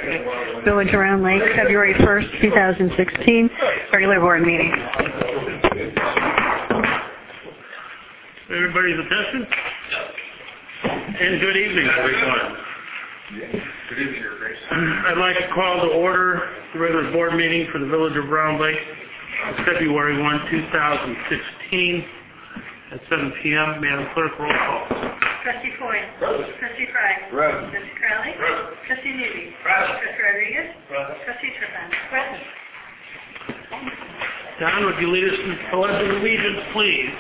Village of Round Lake, February 1st, 2016, regular board meeting. Everybody's attention? And good evening, everyone. Good evening, Your Grace. I'd like to call to order the regular board meeting for the Village of Round Lake, February 1, 2016, at 7 p.m. Madam Clerk, roll call. Trustee Foy. Trustee Fry. Present. Trustee Crowley. Trustee Newby. Trustee Rodriguez. Trustee Turpin. Present. Don, would you lead us in the Pledge of Allegiance, please?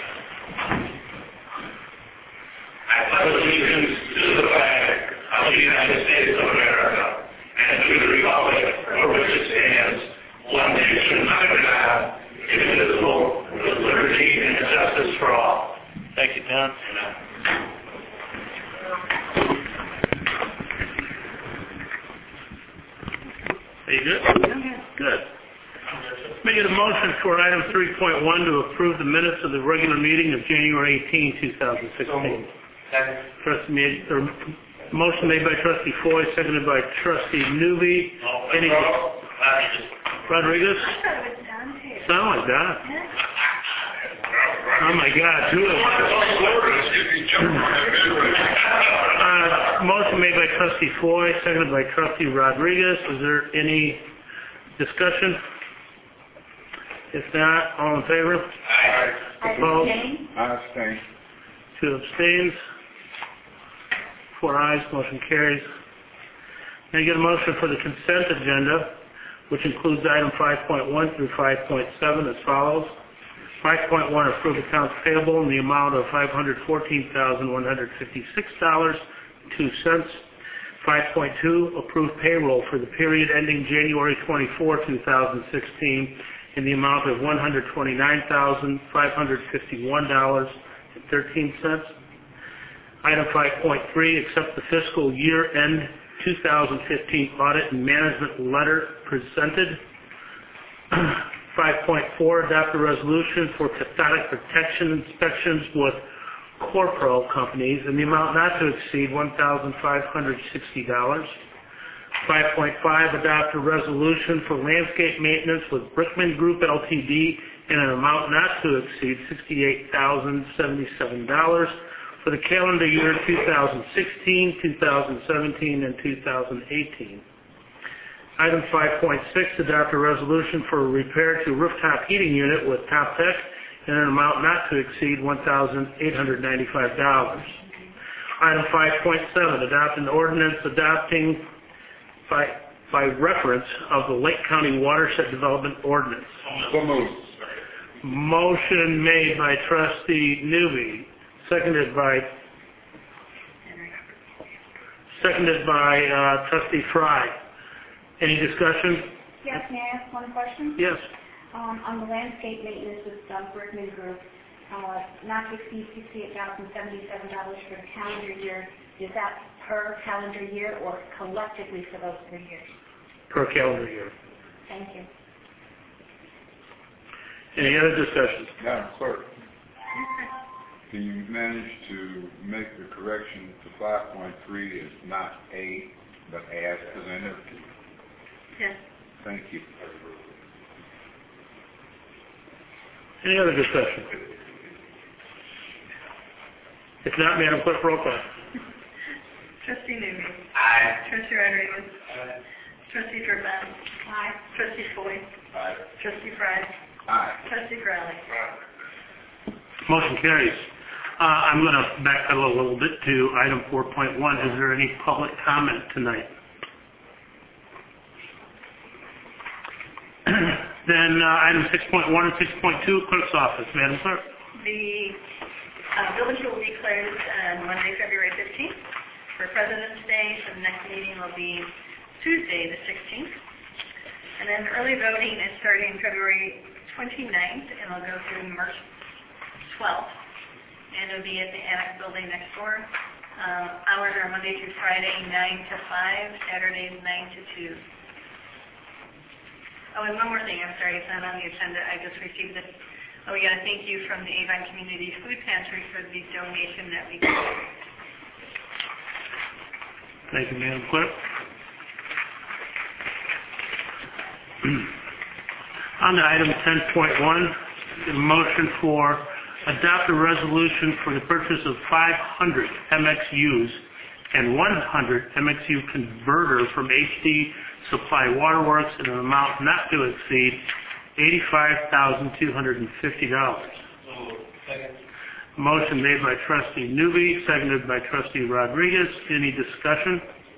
I pledge allegiance to the flag of the United States of America and to the republic for which it stands, one nation under God, indivisible, with liberty and justice for all. Thank you, Don. Are you good? Good. Make it a motion for item 3.1 to approve the minutes of the regular meeting of January 18, 2016. Motion made by Trustee Foy, seconded by Trustee Newby. Any Rodriguez? Sound like that. Oh my God, two of them. Motion made by Trustee Foy, seconded by Trustee Rodriguez. Is there any discussion? If not, all in favor? Aye. Opposed? I abstain. 2 abstains. 4 ayes, motion carries. May I get a motion for the consent agenda, which includes item 5.1 through 5.7 as follows. 5.1, approve accounts payable in the amount of $514,156.02. 5.2, approve payroll for the period ending January 24, 2016 in the amount of $129,551.13. Item 5.3, accept the fiscal year-end 2015 audit and management letter presented. 5.4, adopt a resolution for cathodic protection inspections with Corpro companies in the amount not to exceed $1,560. 5.5, adopt a resolution for landscape maintenance with Brickman Group Ltd. in an amount not to exceed $68,077 for the calendar year 2016, 2017, and 2018. Item 5.6, adopt a resolution for a repair to rooftop heating unit with Toptech in an amount not to exceed $1,895. Item 5.7, adopt an ordinance adopting by reference of the Lake County Watershed Development Ordinance. So moved. Motion made by Trustee Newby, seconded by Trustee Fry. Any discussion? Yes, may I ask one question? Yes. On the landscape maintenance with Brickman Group, not to exceed $68,077 for the calendar year, is that per calendar year or collectively for those 3 years? Per calendar year. Thank you. Any other discussions? Madam Clerk, can you manage to make the correction to 5.3 is not A, but as presented? Yes. Thank you. Any other discussion? If not, Madam Clerk, roll call. Trustee Newby. Aye. Trustee Rodriguez. Trustee Turpin. Aye. Trustee Foy. Aye. Trustee Fry. Aye. Trustee Crowley. Motion carries. I'm going to backpedal a little bit to item 4.1. Is there any public comment tonight? Then item 6.1 and 6.2, Clerk's Office. Madam Clerk. The village will be closed on Monday, February 15th for President's Day, so the next meeting will be Tuesday, the 16th. And then early voting is starting February 29th, and it'll go through March 12th. And it'll be at the Annex building next door. Hours are Monday through Friday, 9 to 5, Saturdays, 9 to 2. Oh, and one more thing, I'm sorry, it's not on the agenda. I just received this. Oh, we got a thank you from the Avon Community Food Pantry for the donation that we got. Thank you, Madam Clerk. On to item 10.1, a motion for adopt a resolution for the purchase of 500 MXUs and 100 MXU converter from HD Supply Waterworks in an amount not to exceed $85,250. Motion made by trustee Newby, seconded by trustee Rodriguez. Any discussion?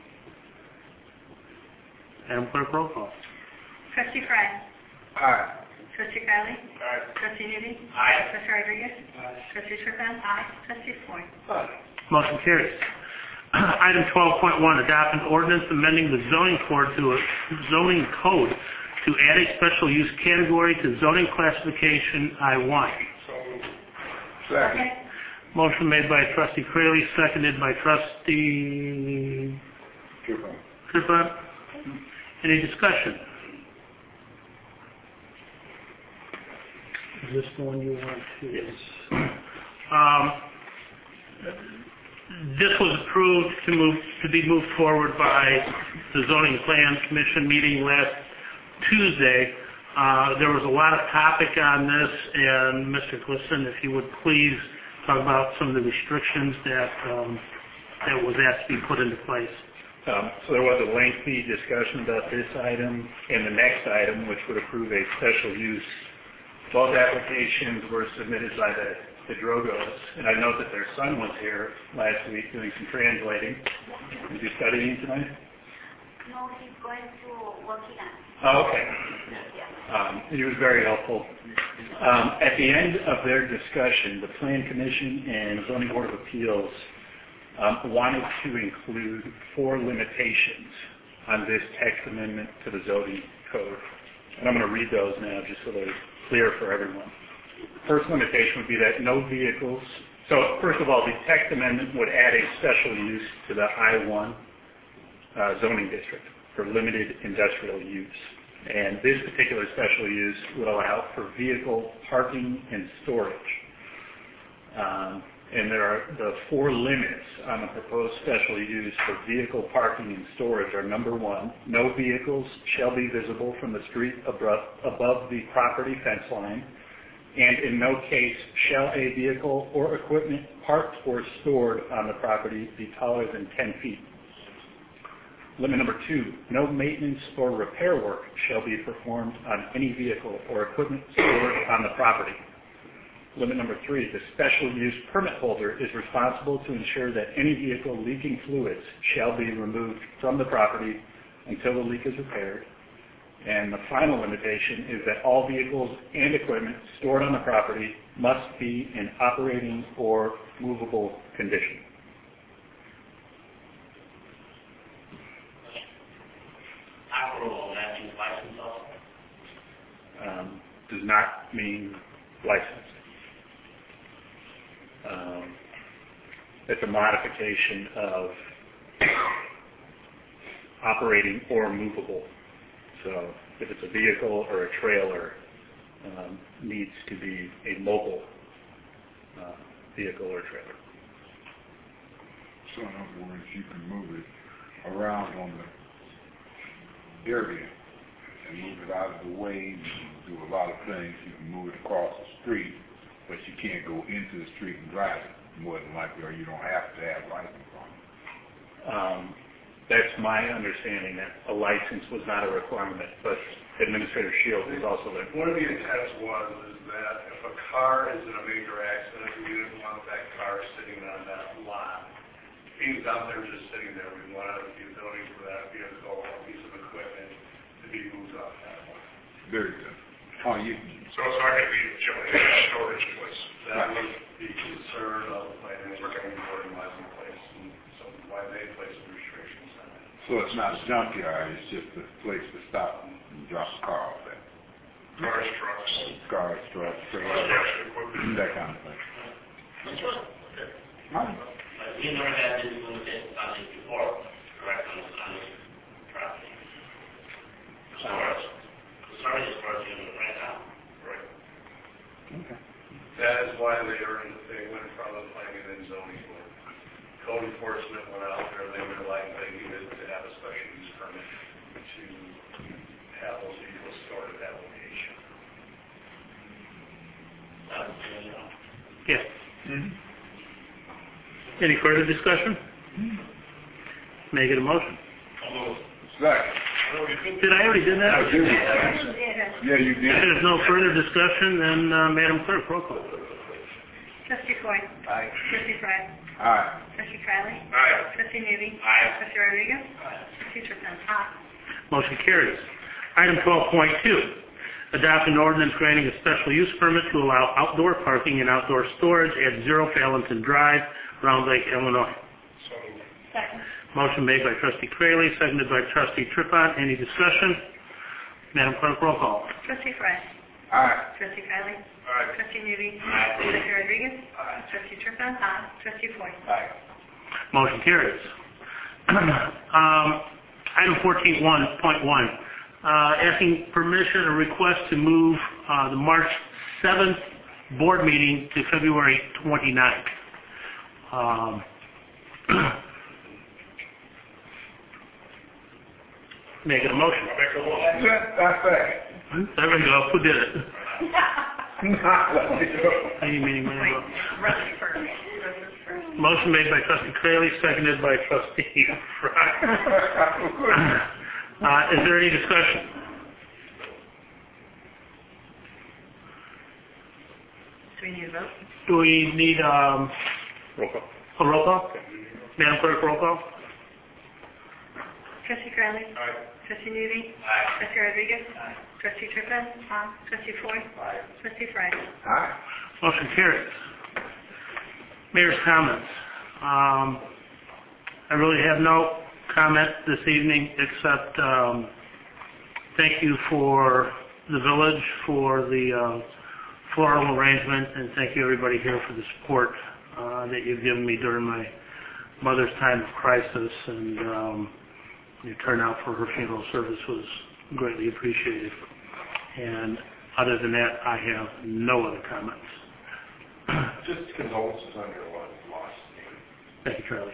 Madam Clerk, roll call. Trustee Fry. Aye. Trustee Crowley. Aye. Trustee Newby. Aye. Trustee Rodriguez. Trustee Turpin. Aye. Trustee Ford. Motion carries. Item 12.1, adopt an ordinance amending the zoning code to add a special use category to zoning classification I-1. Second. Motion made by trustee Crayley, seconded by trustee Krupa. Any discussion? Is this the one you want to? Yes. This was approved to be moved forward by the Zoning Plan Commission meeting last Tuesday. There was a lot of topic on this, and Mr. Glisson, if you would please talk about some of the restrictions that was asked to be put into place. So there was a lengthy discussion about this item and the next item, which would approve a special use. Both applications were submitted by the Drogos, and I note that their son was here last week doing some translating. Is he studying tonight? No, he's going to working on. Oh, okay. He was very helpful. At the end of their discussion, the Plan Commission and Zoning Board of Appeals wanted to include 4 limitations on this text amendment to the zoning code. And I'm going to read those now just so they're clear for everyone. First limitation would be that no vehicles. So first of all, the text amendment would add a special use to the I-1 zoning district for limited industrial use. And this particular special use would allow for vehicle parking and storage. And there are the 4 limits on the proposed special use for vehicle parking and storage are: number 1, no vehicles shall be visible from the street above the property fence line, and in no case shall a vehicle or equipment parked or stored on the property be taller than 10 feet. Limit number 2, no maintenance or repair work shall be performed on any vehicle or equipment stored on the property. Limit number 3, the special use permit holder is responsible to ensure that any vehicle leaking fluids shall be removed from the property until the leak is repaired. And the final limitation is that all vehicles and equipment stored on the property must be in operating or movable condition. Operable, that means license also? Does not mean licensed. It's a modification of operating or movable. So if it's a vehicle or a trailer, needs to be a mobile vehicle or trailer. So in other words, you can move it around on the area and move it out of the way. You can do a lot of things. You can move it across the street, but you can't go into the street and drive it, more than likely, or you don't have to have license on it. That's my understanding, that a license was not a requirement, but Administrator Shields is also there. One of the intents is that if a car is in a major accident, we didn't want that car sitting on that lot. If he's out there just sitting there, we wanted the ability for that vehicle or piece of equipment to be moved off that lot. Very good. So it's not going to be a storage place. That was the concern of the planning and zoning board and why they placed some restrictions on it. So it's not a junkyard, it's just a place to stop and drop a car off at. Cars, trucks. Cars, trucks, trailers, that kind of thing. That's right. Okay. All right. You never had this limitation on it before, correct, on this property? Storage. Storage is for you right now. Right. Okay. That is why they went in front of the planning and zoning board. Code enforcement went out there, they realized they needed to have a special use permit to have those vehicles Any further discussion? May I get a motion? Second. Did I already do that? I did. Yeah, you If did. there's no further discussion, then Madam Clerk, roll call. Trustee Foy. Aye. Trustee Fry. Aye. Trustee Crowley. Aye. Trustee Newby. Aye. Trustee Rodriguez. Trustee Trippett. Motion carries. Item 12.2, adopt an ordinance granting a special use permit to allow outdoor parking and outdoor storage at 0 Valentin Drive, Round Lake, Illinois. Second. Motion made by Trustee Crayley, seconded by Trustee Trippett. Any discussion? Madam Clerk, roll call. Trustee Fry. Aye. Trustee Crowley. Aye. Trustee Newby. Aye. Trustee Rodriguez. Aye. Trustee Trippett. Trustee Foy. Aye. Motion carries. Item 14.1, asking permission or request to move the March 7th board meeting to February 29th. May I get a motion? That's that. There we go. Who did it? Any meeting, Wait, Russ first. motion made by Trustee Crayley, seconded by Trustee Fry. Is there any discussion? Do we need a vote? Do we need Roll call. a roll call? Madam Clerk, roll call. Trustee Crowley. Aye. Trustee Newby. Aye. Trustee Rodriguez. Trustee Trippett. Trustee Foy. Aye. Trustee Fry. Aye. Motion carries. Mayor's comments. I really have no comment this evening except thank you for the village for the floral arrangement, and thank you everybody here for the support that you've given me during my mother's time of crisis, and your turnout for her funeral service was greatly appreciated. And other than that, I have no other comments. Just condolences on your loss. Thank you, Charlie.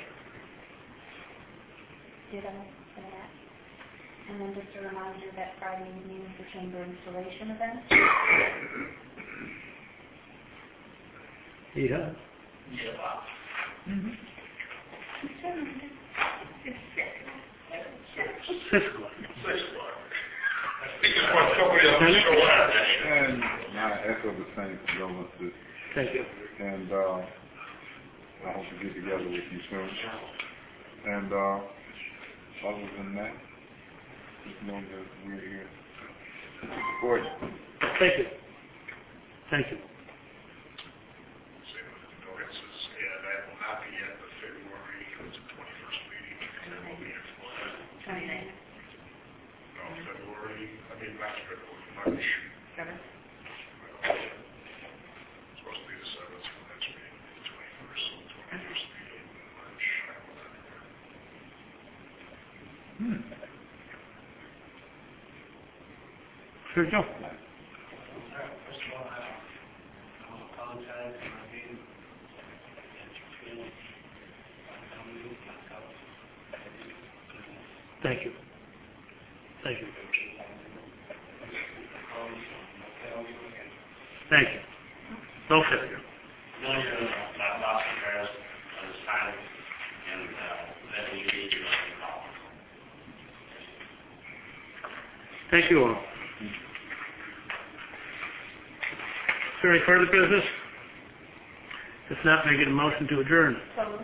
Did I say that? And then just a reminder that Friday evening is the chamber installation event. Yeah. It's 6 o'clock. 6 o'clock. I think it's when somebody else will show up. And I echo the same condolences. Thank you. And I hope to get together with you soon. And other than that, just know that we're here to support you. Thank you. Thank you. Same with the condolences, and that will not be at the February 21st meeting. It will be in Florida. 29. No, February, I mean, not February, March. 7. Supposed to be the 7th for the next meeting, the 21st, so the 21st meeting in March. I will not be there. Sure, Joe. First of all, I apologize for not being Thank you. Thank you. Thank you. No failure. No, you're not lost in Paris, this time, and then you need to call. Thank you all. Is there any further business? If not, may I get a motion to adjourn?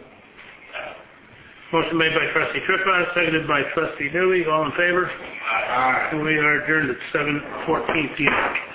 Motion made by Trustee Trippett, seconded by Trustee Newby. All in favor? Aye. We are adjourned at 7:14 p.m.